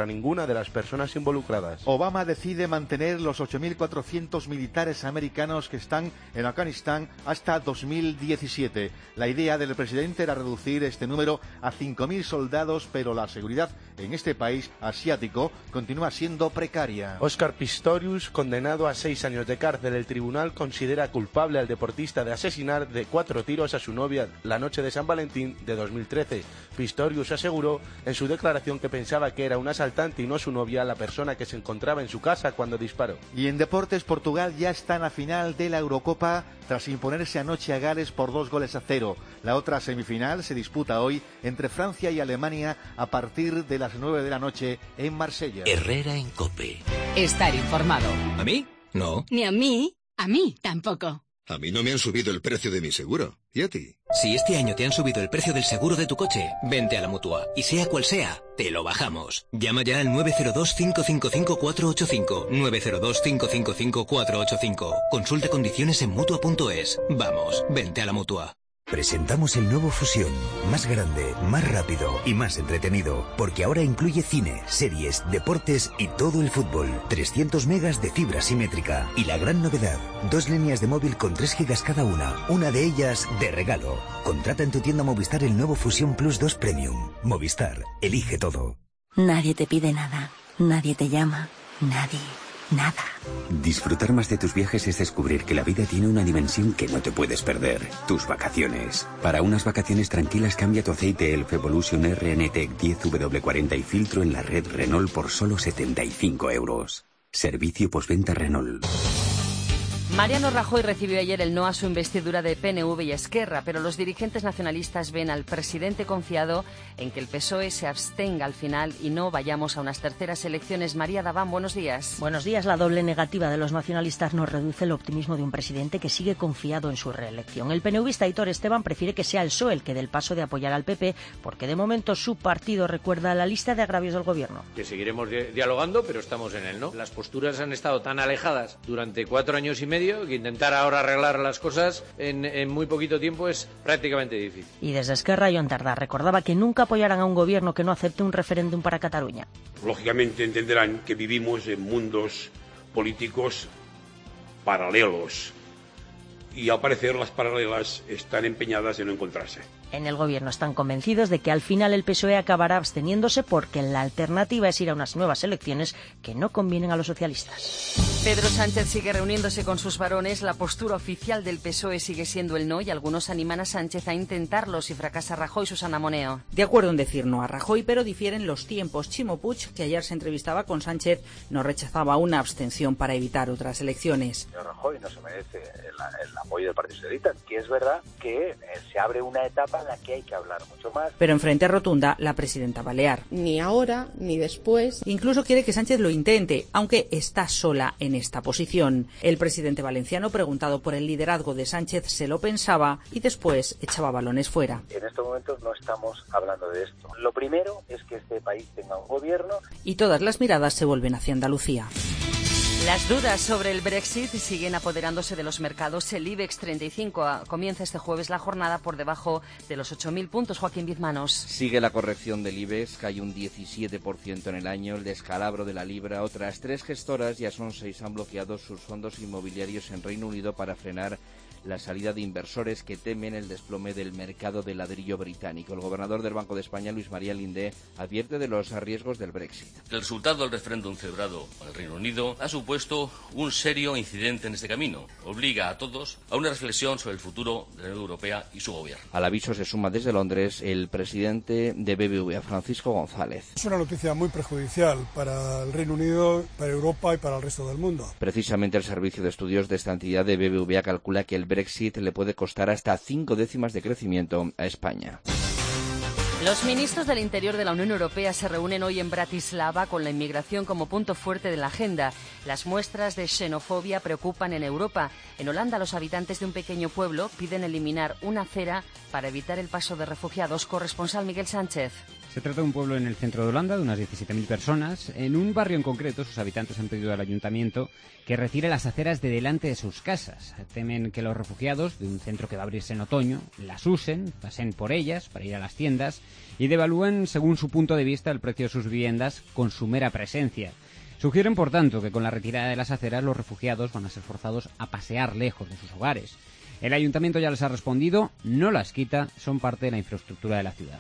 contra ninguna de las personas involucradas. Obama decide mantener los ocho mil cuatrocientos militares americanos que están en Afganistán hasta dos mil diecisiete. La idea del presidente era reducir este número a cinco mil soldados, pero la seguridad en este país asiático continúa siendo precaria. Oscar Pistorius, condenado a seis años de cárcel. El tribunal considera culpable al deportista de asesinar de cuatro tiros a su novia la noche de San Valentín de dos mil trece. Pistorius aseguró en su declaración que pensaba que era un asaltante y no su novia la persona que se encontraba en su casa cuando disparó. Y en deportes, Portugal ya está en la final de la Eurocopa tras imponerse anoche a Gales por dos goles a cero. La otra semifinal se disputa hoy entre Francia y Alemania a partir de las nueve de la noche en Marsella. Herrera en COPE. Estar informado. ¿A mí? No. Ni a mí. A mí tampoco. A mí no me han subido el precio de mi seguro. ¿Y a ti? Si este año te han subido el precio del seguro de tu coche, vente a la Mutua. Y sea cual sea, te lo bajamos. Llama ya al nueve cero dos, cinco cinco cinco, cuatro ocho cinco. nueve cero dos, cinco cinco cinco, cuatro ocho cinco. Consulta condiciones en Mutua punto es. Vamos, vente a la Mutua. Presentamos el nuevo Fusión, más grande, más rápido y más entretenido, porque ahora incluye cine, series, deportes y todo el fútbol. trescientos megas de fibra simétrica y la gran novedad, dos líneas de móvil con tres gigas cada una, una de ellas de regalo. Contrata en tu tienda Movistar el nuevo Fusión Plus dos Premium. Movistar, elige todo. Nadie te pide nada, nadie te llama, nadie... Nada. Disfrutar más de tus viajes es descubrir que la vida tiene una dimensión que no te puedes perder. Tus vacaciones. Para unas vacaciones tranquilas, cambia tu aceite Elf Evolution R N Tech diez W cuarenta y filtro en la red Renault por solo setenta y cinco euros. Servicio postventa Renault. Mariano Rajoy recibió ayer el no a su investidura de P N V y Esquerra, pero los dirigentes nacionalistas ven al presidente confiado en que el P S O E se abstenga al final y no vayamos a unas terceras elecciones. María Daván, buenos días. Buenos días. La doble negativa de los nacionalistas no reduce el optimismo de un presidente que sigue confiado en su reelección. El PNVista Aitor Esteban prefiere que sea el P S O E el que dé el paso de apoyar al P P, porque de momento su partido recuerda la lista de agravios del gobierno. Que seguiremos di- dialogando, pero estamos en él, ¿no? Las posturas han estado tan alejadas durante cuatro años y medio que intentar ahora arreglar las cosas en, en muy poquito tiempo es prácticamente difícil. Y desde Esquerra, Joan Tardá recordaba que nunca apoyarán a un gobierno que no acepte un referéndum para Cataluña. Lógicamente entenderán que vivimos en mundos políticos paralelos y al parecer las paralelas están empeñadas en no encontrarse. En el gobierno están convencidos de que al final el P S O E acabará absteniéndose porque la alternativa es ir a unas nuevas elecciones que no convienen a los socialistas. Pedro Sánchez sigue reuniéndose con sus varones. La postura oficial del P S O E sigue siendo el no y algunos animan a Sánchez a intentarlo si fracasa Rajoy. Susana Moneo. De acuerdo en decir no a Rajoy, pero difieren los tiempos. Chimo Puig, que ayer se entrevistaba con Sánchez, no rechazaba una abstención para evitar otras elecciones. Rajoy no se merece el, el apoyo del Partido Socialista, que es verdad que eh, se abre una etapa en la que hay que hablar mucho más. Pero en frente rotunda la presidenta balear. Ni ahora, ni después. Incluso quiere que Sánchez lo intente, aunque está sola en esta posición. El presidente valenciano, preguntado por el liderazgo de Sánchez, se lo pensaba y después echaba balones fuera. En estos momentos no estamos hablando de esto. Lo primero es que este país tenga un gobierno. Y todas las miradas se vuelven hacia Andalucía. Las dudas sobre el Brexit siguen apoderándose de los mercados. El IBEX treinta y cinco comienza este jueves la jornada por debajo de los ocho mil puntos. Joaquín Bizmanos. Sigue la corrección del IBEX, cae un diecisiete por ciento en el año. El descalabro de la libra. Otras tres gestoras, ya son seis, han bloqueado sus fondos inmobiliarios en Reino Unido para frenar la salida de inversores que temen el desplome del mercado de ladrillo británico. El gobernador del Banco de España, Luis María Lindé, advierte de los riesgos del Brexit. El resultado del referéndum celebrado en el Reino Unido ha supuesto un serio incidente en este camino. Obliga a todos a una reflexión sobre el futuro de la Unión Europea y su gobierno. Al aviso se suma desde Londres el presidente de B B V A, Francisco González. Es una noticia muy perjudicial para el Reino Unido, para Europa y para el resto del mundo. Precisamente el servicio de estudios de esta entidad de B B V A calcula que el Brexit le puede costar hasta cinco décimas de crecimiento a España. Los ministros del Interior de la Unión Europea se reúnen hoy en Bratislava con la inmigración como punto fuerte de la agenda. Las muestras de xenofobia preocupan en Europa. En Holanda, los habitantes de un pequeño pueblo piden eliminar una acera para evitar el paso de refugiados. Corresponsal Miguel Sánchez. Se trata de un pueblo en el centro de Holanda de unas diecisiete mil personas. En un barrio en concreto, sus habitantes han pedido al ayuntamiento que retire las aceras de delante de sus casas. Temen que los refugiados de un centro que va a abrirse en otoño las usen, pasen por ellas para ir a las tiendas y devalúen, según su punto de vista, el precio de sus viviendas con su mera presencia. Sugieren, por tanto, que con la retirada de las aceras los refugiados van a ser forzados a pasear lejos de sus hogares. El ayuntamiento ya les ha respondido, no las quita, son parte de la infraestructura de la ciudad.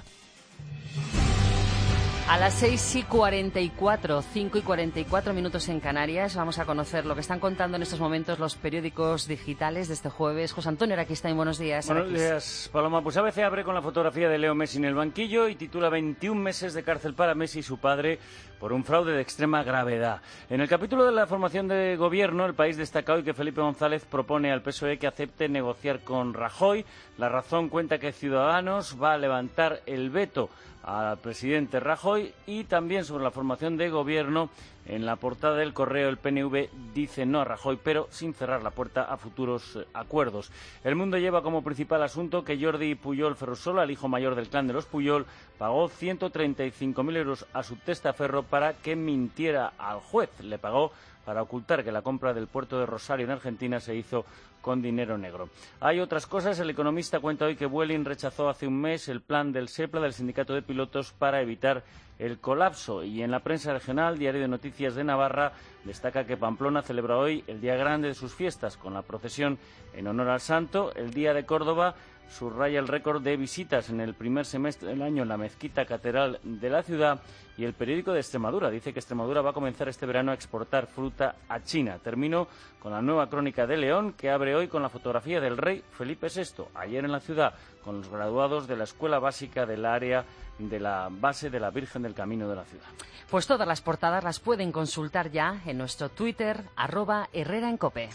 A las seis y cuarenta y cuatro, cinco y cuarenta y cuatro minutos en Canarias, vamos a conocer lo que están contando en estos momentos los periódicos digitales de este jueves. José Antonio Araquistain, buenos días. Buenos días, Paloma. Pues A B C abre con la fotografía de Leo Messi en el banquillo y titula veintiún meses de cárcel para Messi y su padre por un fraude de extrema gravedad. En el capítulo de la formación de gobierno, El País destaca hoy que Felipe González propone al P S O E que acepte negociar con Rajoy. La Razón cuenta que Ciudadanos va a levantar el veto al presidente Rajoy y también sobre la formación de gobierno. En la portada del Correo, el P N V dice no a Rajoy, pero sin cerrar la puerta a futuros eh, acuerdos. El Mundo lleva como principal asunto que Jordi Pujol Ferrusola, el hijo mayor del clan de los Pujol, pagó ciento treinta y cinco mil euros a su testaferro para que mintiera al juez. Le pagó para ocultar que la compra del puerto de Rosario en Argentina se hizo con dinero negro. Hay otras cosas. El Economista cuenta hoy que Vueling rechazó hace un mes el plan del SEPLA, del Sindicato de Pilotos, para evitar el colapso. Y en la prensa regional, Diario de Noticias de Navarra destaca que Pamplona celebra hoy el día grande de sus fiestas, con la procesión en honor al santo. El Día de Córdoba subraya el récord de visitas en el primer semestre del año en la mezquita catedral de la ciudad. Y el periódico de Extremadura dice que Extremadura va a comenzar este verano a exportar fruta a China. Termino con la nueva crónica de León, que abre hoy con la fotografía del rey Felipe sexto, ayer en la ciudad, con los graduados de la escuela básica del área de la base de la Virgen del Camino de la ciudad. Pues todas las portadas las pueden consultar ya en nuestro Twitter, arroba Herrera en Cope.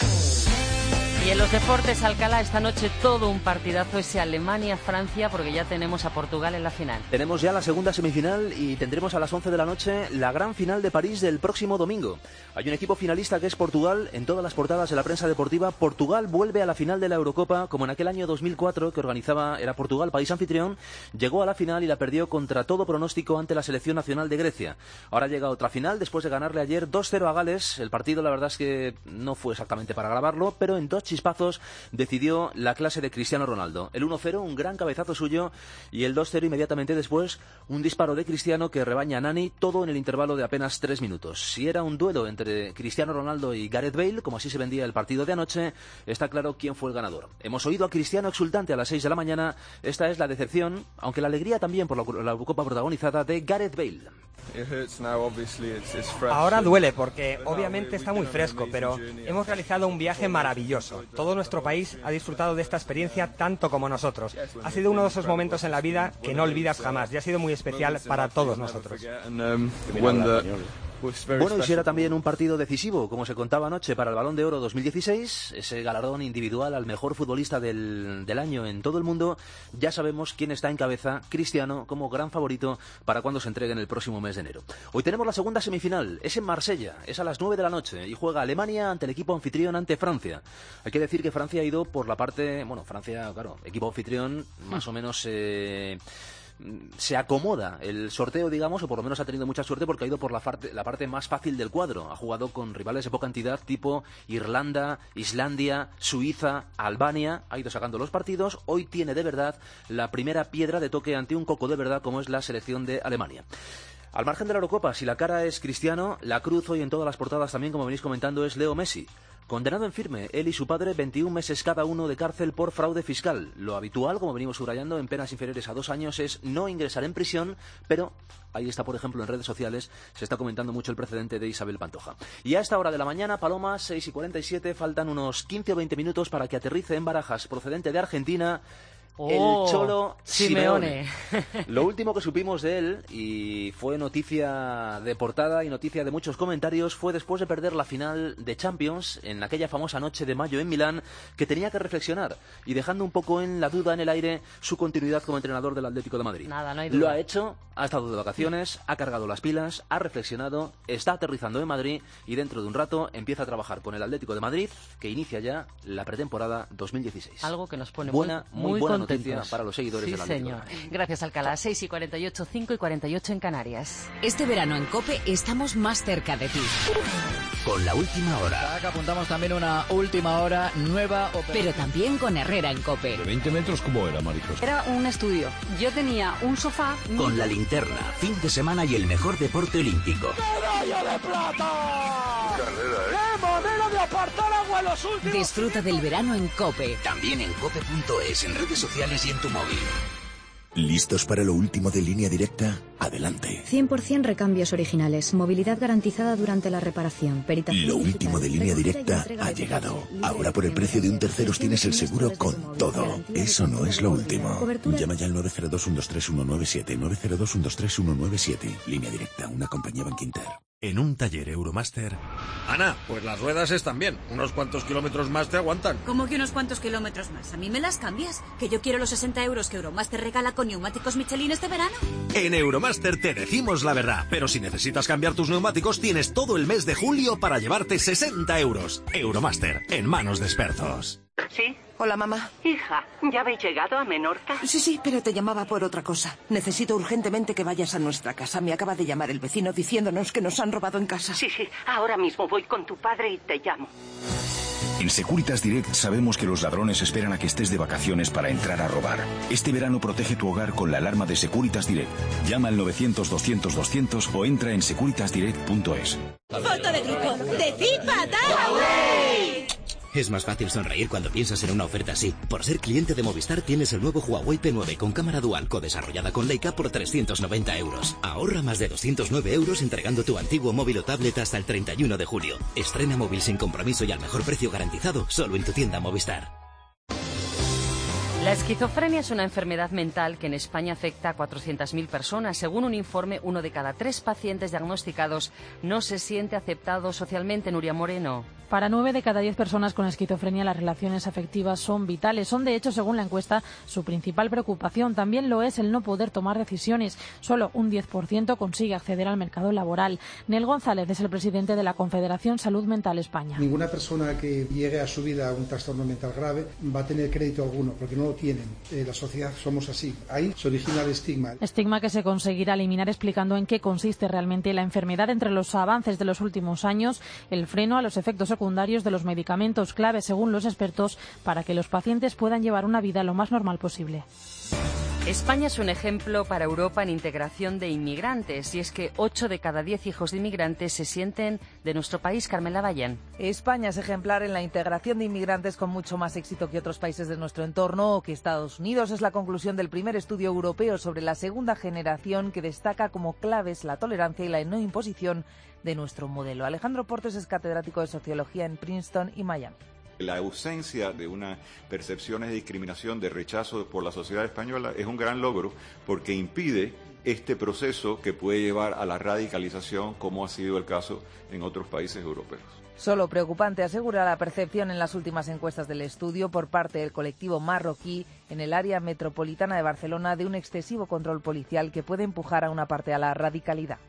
Y en los deportes, Alcalá, esta noche todo un partidazo, ese Alemania-Francia, porque ya tenemos a Portugal en la final. Tenemos ya la segunda semifinal y tendremos a las once de la noche la gran final de París del próximo domingo. Hay un equipo finalista que es Portugal. En todas las portadas de la prensa deportiva, Portugal vuelve a la final de la Eurocopa, como en aquel año dos mil cuatro, que organizaba, era Portugal, país anfitrión, llegó a la final y la perdió contra todo pronóstico ante la selección nacional de Grecia. Ahora llega otra final, después de ganarle ayer dos cero a Gales. El partido, la verdad es que no fue exactamente para grabarlo, pero en dos chispazos decidió la clase de Cristiano Ronaldo. El uno cero, un gran cabezazo suyo, y el dos cero inmediatamente después, un disparo de Cristiano que rebaña a Nani, todo en el intervalo de apenas tres minutos. Si era un duelo entre Cristiano Ronaldo y Gareth Bale, como así se vendía el partido de anoche, está claro quién fue el ganador. Hemos oído a Cristiano exultante a las seis de la mañana. Esta es la decepción, aunque la alegría también por la, la Eurocopa protagonizada de Gareth Bale. Ahora duele porque obviamente está muy fresco, pero hemos realizado un viaje maravilloso. Todo nuestro país ha disfrutado de esta experiencia tanto como nosotros. Ha sido uno de esos momentos en la vida que no olvidas jamás y ha sido muy especial para todos nosotros. Bueno, y si era también un partido decisivo, como se contaba anoche, para el Balón de Oro dos mil dieciséis, ese galardón individual al mejor futbolista del, del año en todo el mundo, ya sabemos quién está en cabeza, Cristiano, como gran favorito para cuando se entregue en el próximo mes de enero. Hoy tenemos la segunda semifinal, es en Marsella, es a las nueve de la noche y juega Alemania ante el equipo anfitrión ante Francia. Hay que decir que Francia ha ido por la parte, bueno, Francia, claro, equipo anfitrión, más o menos... Eh, se acomoda el sorteo, digamos, o por lo menos ha tenido mucha suerte porque ha ido por la parte, la parte más fácil del cuadro. Ha jugado con rivales de poca entidad tipo Irlanda, Islandia, Suiza, Albania. Ha ido sacando los partidos. Hoy tiene de verdad la primera piedra de toque ante un coco de verdad como es la selección de Alemania. Al margen de la Eurocopa, si la cara es Cristiano, la cruz hoy en todas las portadas también, como venís comentando, es Leo Messi. Condenado en firme, él y su padre, veintiún meses cada uno de cárcel por fraude fiscal. Lo habitual, como venimos subrayando, en penas inferiores a dos años es no ingresar en prisión, pero ahí está, por ejemplo, en redes sociales, se está comentando mucho el precedente de Isabel Pantoja. Y a esta hora de la mañana, Paloma, seis y cuarenta y siete, faltan unos quince o veinte minutos para que aterrice en Barajas, procedente de Argentina, Oh, el Cholo Simeone. Simeone. Lo último que supimos de él, y fue noticia de portada y noticia de muchos comentarios, fue después de perder la final de Champions en aquella famosa noche de mayo en Milán, que tenía que reflexionar y dejando un poco en la duda, en el aire, su continuidad como entrenador del Atlético de Madrid. Nada, no hay duda. Lo ha hecho, ha estado de vacaciones, ha cargado las pilas, ha reflexionado, está aterrizando en Madrid y dentro de un rato empieza a trabajar con el Atlético de Madrid, que inicia ya la pretemporada dos mil dieciséis. Algo que nos pone Buena, muy, muy, muy buena contentos. noticia contentos. para los seguidores Sí, de la señor. Liga. Gracias, Alcalá. seis y cuarenta y ocho, cinco y cuarenta y ocho en Canarias. Este verano en COPE estamos más cerca de ti. Con la última hora. Acá apuntamos también una última hora nueva. Pero también con Herrera en COPE. ¿De veinte metros cómo era, Maricos? Era un estudio. Yo tenía un sofá. Con la linterna, fin de semana y el mejor deporte olímpico. ¡Medalla de plata! Carrera, ¿eh? ¡Qué manera de apartar agua en los últimos! Disfruta del verano en COPE. También en cope punto es, en redes sociales y en tu móvil. ¿Listos para lo último de Línea Directa? Adelante. cien por ciento recambios originales, movilidad garantizada durante la reparación, peritación Lo digital, último de Línea recogida y Directa entrega ha de llegado. libre Ahora por el precio de un terceros tienes el seguro con todo. Eso no es lo último. Llama ya al nueve cero dos, uno dos tres, uno nueve siete, nueve cero dos, uno dos tres, uno nueve siete. Línea Directa, una compañía Bankinter. En un taller Euromaster. Ana, pues las ruedas están bien. Unos cuantos kilómetros más te aguantan. ¿Cómo que unos cuantos kilómetros más? ¿A mí me las cambias? Que yo quiero los sesenta euros que Euromaster regala con neumáticos Michelin este verano. En Euromaster te decimos la verdad, pero si necesitas cambiar tus neumáticos tienes todo el mes de julio para llevarte sesenta euros. Euromaster, en manos de expertos. ¿Sí? Hola, mamá. Hija, ¿ya habéis llegado a Menorca? Sí, sí, pero te llamaba por otra cosa. Necesito urgentemente que vayas a nuestra casa. Me acaba de llamar el vecino diciéndonos que nos han robado en casa. Sí, sí, ahora mismo voy con tu padre y te llamo. En Securitas Direct sabemos que los ladrones esperan a que estés de vacaciones para entrar a robar. Este verano protege tu hogar con la alarma de Securitas Direct. Llama al novecientos, doscientos, doscientos o entra en securitas direct punto es. Foto de grupo. ¡Decid fatal! Es más fácil sonreír cuando piensas en una oferta así. Por ser cliente de Movistar tienes el nuevo Huawei P nueve con cámara dual co-desarrollada con Leica por trescientos noventa euros. Ahorra más de doscientos nueve euros entregando tu antiguo móvil o tablet hasta el treinta y uno de julio. Estrena móvil sin compromiso y al mejor precio garantizado solo en tu tienda Movistar. La esquizofrenia es una enfermedad mental que en España afecta a cuatrocientas mil personas. Según un informe, uno de cada tres pacientes diagnosticados no se siente aceptado socialmente. Nuria Moreno. Para nueve de cada diez personas con esquizofrenia las relaciones afectivas son vitales. Son, de hecho, según la encuesta, su principal preocupación. También lo es el no poder tomar decisiones. Solo un diez por ciento consigue acceder al mercado laboral. Nel González es el presidente de la Confederación Salud Mental España. Ninguna persona que llegue a su vida a un trastorno mental grave va a tener crédito alguno, porque no lo tienen. Eh, la sociedad somos así. Ahí se origina el estigma. Estigma que se conseguirá eliminar explicando en qué consiste realmente la enfermedad. Entre los avances de los últimos años, el freno a los efectos secundarios de los medicamentos, clave según los expertos para que los pacientes puedan llevar una vida lo más normal posible. España es un ejemplo para Europa en integración de inmigrantes, y es que ocho de cada diez hijos de inmigrantes se sienten de nuestro país. Carmela Ballén. España es ejemplar en la integración de inmigrantes con mucho más éxito que otros países de nuestro entorno o que Estados Unidos. Es la conclusión del primer estudio europeo sobre la segunda generación, que destaca como claves la tolerancia y la no imposición de nuestro modelo. Alejandro Portes es catedrático de Sociología en Princeton y Miami. La ausencia de una percepción de discriminación, de rechazo por la sociedad española es un gran logro porque impide este proceso que puede llevar a la radicalización, como ha sido el caso en otros países europeos. Solo preocupante, asegura la percepción en las últimas encuestas del estudio por parte del colectivo marroquí en el área metropolitana de Barcelona de un excesivo control policial que puede empujar a una parte a la radicalidad.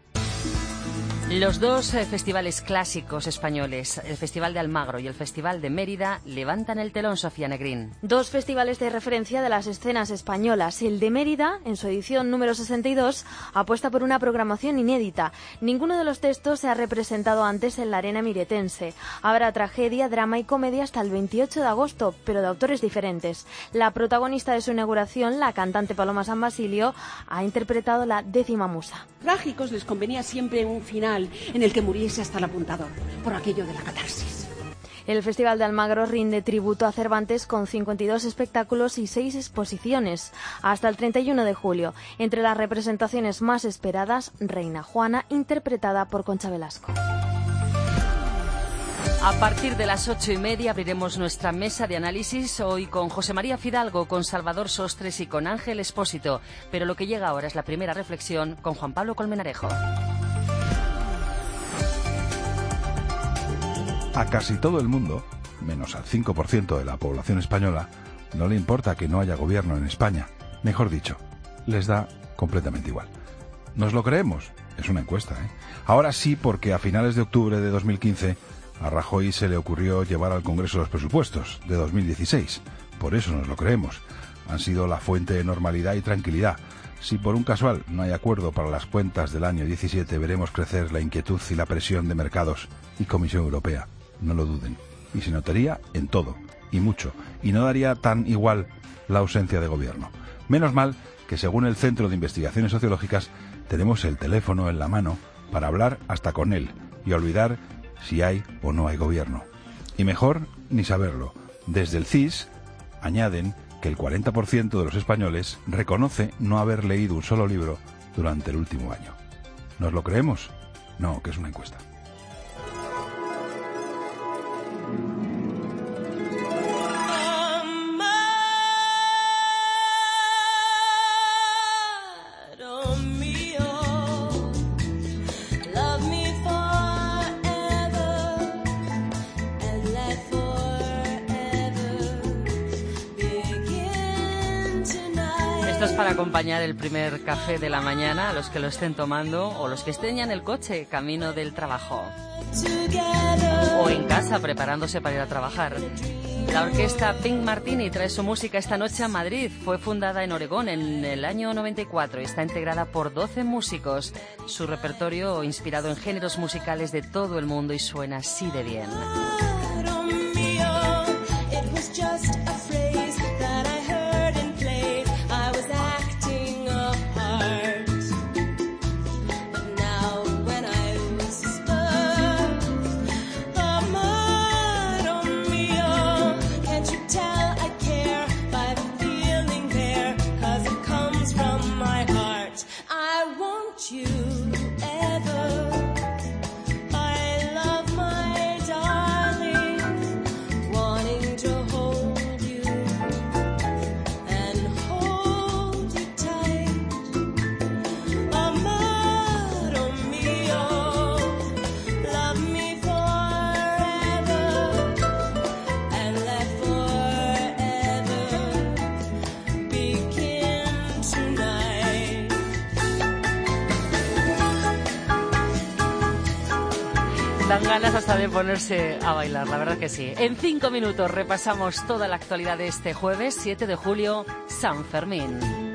Los dos eh, festivales clásicos españoles, el Festival de Almagro y el Festival de Mérida, levantan el telón. Sofía Negrín. Dos festivales de referencia de las escenas españolas. El de Mérida, en su edición número sesenta y dos, apuesta por una programación inédita. Ninguno de los textos se ha representado antes en la arena miretense. Habrá tragedia, drama y comedia hasta el veintiocho de agosto, pero de autores diferentes. La protagonista de su inauguración, la cantante Paloma San Basilio, ha interpretado la décima musa. Trágicos les convenía siempre un final en el que muriese hasta el apuntador, por aquello de la catarsis. El Festival de Almagro rinde tributo a Cervantes con cincuenta y dos espectáculos y seis exposiciones hasta el treinta y uno de julio. Entre las representaciones más esperadas, Reina Juana, interpretada por Concha Velasco. A partir de las ocho y media abriremos nuestra mesa de análisis, hoy con José María Fidalgo, con Salvador Sostres y con Ángel Expósito. Pero lo que llega ahora es la primera reflexión con Juan Pablo Colmenarejo. A casi todo el mundo, menos al cinco por ciento de la población española, no le importa que no haya gobierno en España. Mejor dicho, les da completamente igual. ¿Nos lo creemos? Es una encuesta, ¿eh? Ahora sí, porque a finales de octubre de dos mil quince a Rajoy se le ocurrió llevar al Congreso los presupuestos de dos mil dieciséis. Por eso nos lo creemos. han sido la fuente de normalidad y tranquilidad. Si por un casual no hay acuerdo para las cuentas del año diecisiete, veremos crecer la inquietud y la presión de mercados y Comisión Europea. No lo duden. Y se notaría en todo, y mucho, y no daría tan igual la ausencia de gobierno. Menos mal que, según el Centro de Investigaciones Sociológicas, tenemos el teléfono en la mano para hablar hasta con él y olvidar si hay o no hay gobierno. Y mejor ni saberlo. Desde el C I S añaden que el cuarenta por ciento de los españoles reconoce no haber leído un solo libro durante el último año. ¿Nos lo creemos? No, que es una encuesta. Esto es para acompañar el primer café de la mañana a los que lo estén tomando o los que estén ya en el coche, camino del trabajo. O en casa, preparándose para ir a trabajar. La orquesta Pink Martini trae su música esta noche a Madrid. Fue fundada en Oregón en el año noventa y cuatro y está integrada por doce músicos. Su repertorio inspirado en géneros musicales de todo el mundo y suena así de bien. Dan ganas hasta de ponerse a bailar, la verdad que sí. En cinco minutos repasamos toda la actualidad de este jueves, siete de julio, San Fermín.